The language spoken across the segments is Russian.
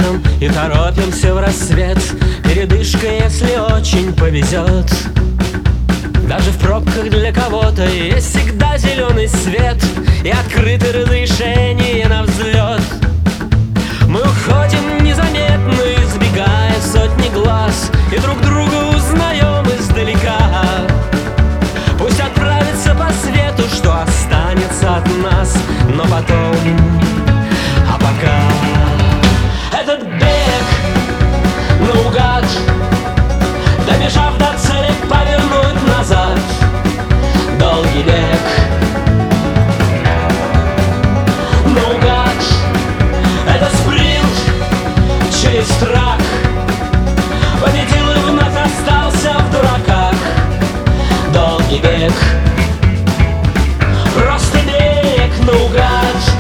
светом и торопимся в рассвет. Передышка, если очень повезет. Даже в пробках для кого-то есть всегда зеленый свет и открытое разрешение на взлет. Мы уходим незаметно, избегая сотни глаз, и друг друга узнаем издалека. Пусть отправится по свету, что останется от нас, но потом, а пока этот бег наугад, добежав до цели, повернуть назад. Долгий бег наугад, это спринт через страх. Победил и вновь остался в дураках. Долгий бег, просто бег наугад.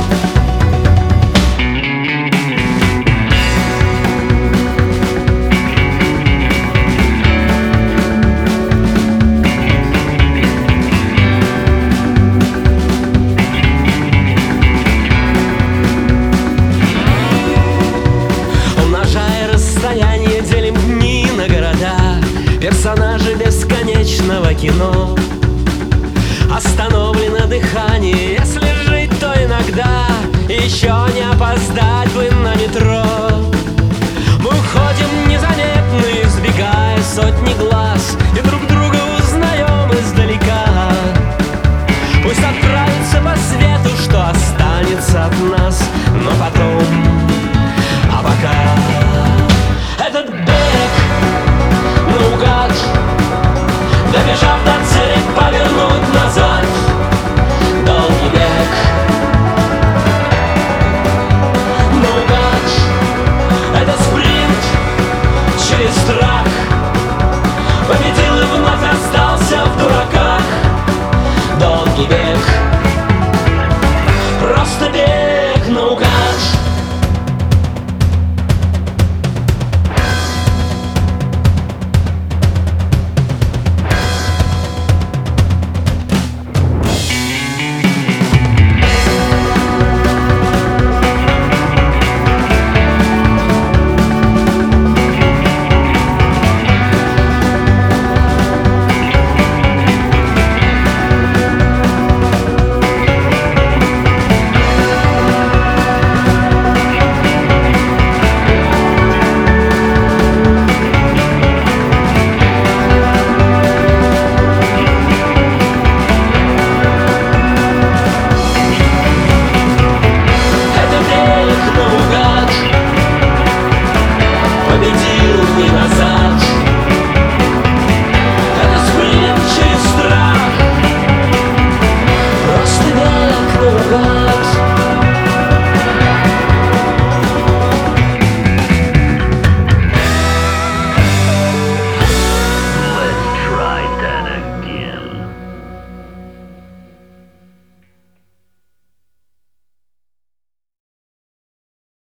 Делим дни на города, персонажи бесконечного кино. Остановлено дыхание, если жить, то иногда еще не опоздать бы на метро. Мы уходим незаметно, избегая сотни глаз, и друг друга узнаем издалека. Пусть отправится по свету, что останется от нас, но потом, а пока этот бег наугад, добежав до цели, повернуть назад. Долгий бег наугад, это спринт через страх. Победил и вновь остался в дураках. Долгий бег, просто бег наугад. Победил не назад.